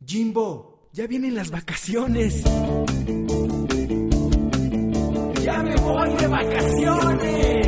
Jimbo, ya vienen las vacaciones. ¡Ya me voy de vacaciones!